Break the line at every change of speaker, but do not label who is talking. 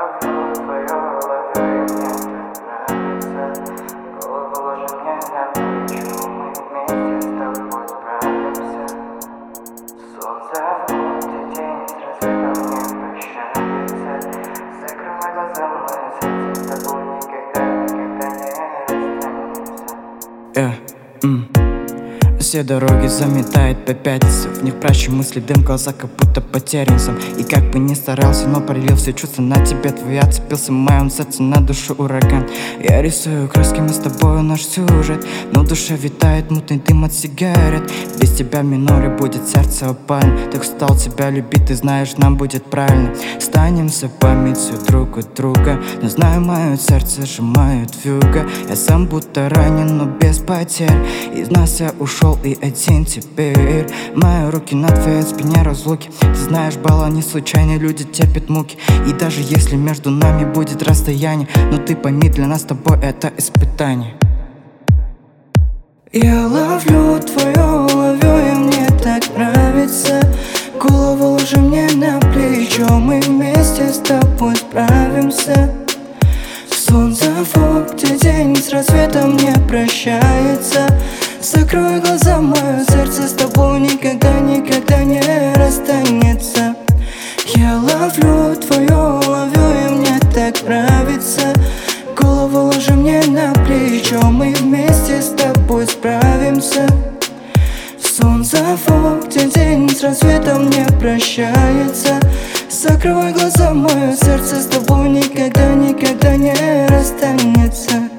ловлю твою ловлю, и мне так нравится. Голову ложи мне на плечо, мы вместе с тобой справимся. Солнце в пути, день с рассветом не прощается. Закрывай глаза, мое сердце с тобой никогда не расстанется.
Все дороги заметает по пятницам, в них прячу мысли, дым, глаза как будто потерян сам. И как бы ни старался, но пролил все чувства на тебя. Твоя цепился в моем сердце, на душу ураган. Я рисую красками с тобою наш сюжет, но в душе витает мутный дым от сигарет. Без тебя в миноре будет сердце опально. Так устал тебя любить, ты знаешь, нам будет правильно. Станемся памятью друг от друга, но знаю, мое сердце сжимает вьюга. Я сам будто ранен, но без потерь. Из нас я ушел и один теперь. Мои руки на твоей спине разлуки. Ты знаешь, бала не случайно, люди терпят муки. И даже если между нами будет расстояние, но ты пойми, для нас с тобой это испытание.
Я ловлю твою ловлю, и мне так нравится. Голову ложи мне на плечо, мы вместе с тобой справимся. Солнце в где день с рассветом не прощается. Закрой глаза, мое сердце с тобой никогда не расстанется. Я ловлю твою ловлю, и мне так нравится. Голову ложи мне на плечо, мы вместе с тобой справимся. Солнце где день с рассветом не прощается. Закрывай глаза, мое сердце с тобой никогда не расстанется.